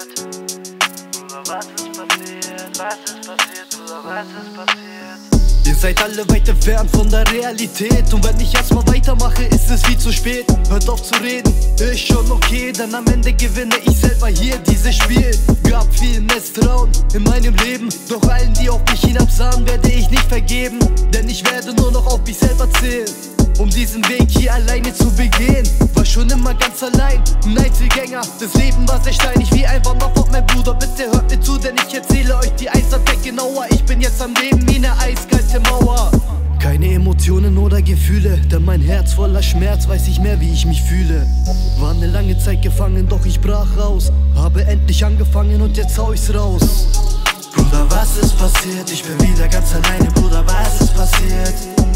Bruder, was ist passiert? Was ist passiert, Bruder, was ist passiert? Ihr seid alle weit entfernt von der Realität. Und wenn ich erstmal weitermache, ist es viel zu spät. Hört auf zu reden, ist schon okay, denn am Ende gewinne ich selber hier dieses Spiel. Gab viel Misstrauen in meinem Leben, doch allen, die auf mich hinabsahen, werde ich nicht vergeben. Denn ich werde nur noch auf mich selber zählen, um diesen Weg hier alleine zu begehen. War schon immer ganz allein, ein Einzelgänger. Das Leben war sehr steinig wie ein Wanderpfad, mein Bruder. Bitte hört mir zu, denn ich erzähle euch die Einsamkeit genauer. Ich bin jetzt am Leben wie eine eiskalte Mauer. Keine Emotionen oder Gefühle, denn mein Herz voller Schmerz, weiß ich mehr, wie ich mich fühle. War eine lange Zeit gefangen, doch ich brach raus. Habe endlich angefangen und jetzt hau ich's raus. Bruder, was ist passiert? Ich bin wieder ganz alleine, Bruder, was ist passiert?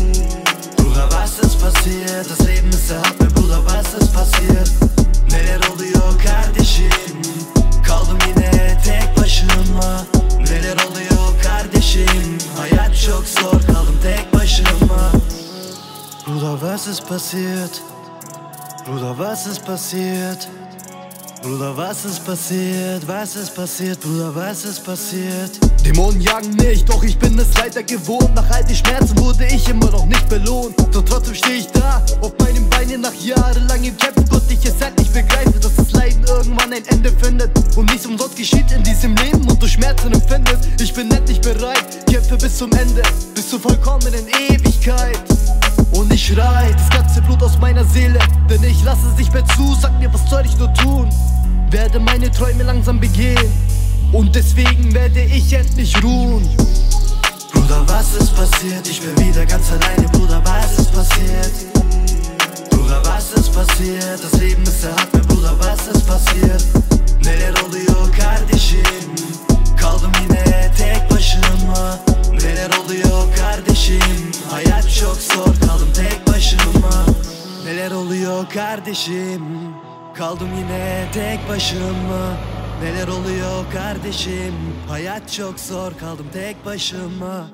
Bruder, was ist passiert? Das Leben ist sehr hart, mein Bruder, was ist passiert? Neler oluyor kardeşim? Kaldım yine tek başıma. Neler oluyor kardeşim? Hayat çok zor, kaldım tek başıma. Bruder, was ist passiert? Bruder, was ist passiert? Bruder, was ist passiert? Was ist passiert? Bruder, was ist passiert? Dämonen jagen mich, doch ich bin es leider gewohnt. Nach all den Schmerzen wurde ich immer noch nicht belohnt. Doch trotzdem stehe ich da, auf meinen Beinen nach jahrelangem Kämpfen. Und ich es endlich begreife, dass das Leiden irgendwann ein Ende findet. Und nichts umsonst geschieht in diesem Leben und du Schmerzen empfindest. Ich bin endlich bereit, kämpfe bis zum Ende, bis zur vollkommenen Ewigkeit. Und ich schrei das ganze Blut aus meiner Seele, denn ich lasse es nicht mehr zu. Sag mir, was soll ich nur tun? Werde meine Träume langsam begehen, und deswegen werde ich endlich ruhen. Bruder, was ist passiert? Ich bin wieder ganz alleine, Bruder, was ist passiert? Bruder, was ist passiert? Das Leben ist sehr hart, mein Bruder, was ist passiert? Neler oluyor kardeşim? Kaldım yine tek başıma. Neler oluyor kardeşim? Hayat çok zor, kaldım tek başıma. Neler oluyor kardeşim? Kaldım yine tek başıma. Neler oluyor kardeşim? Hayat çok zor, kaldım tek başıma.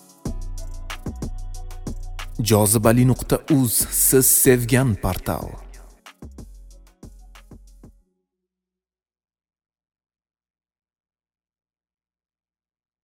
Jozibali.uz, siz sevgan portal.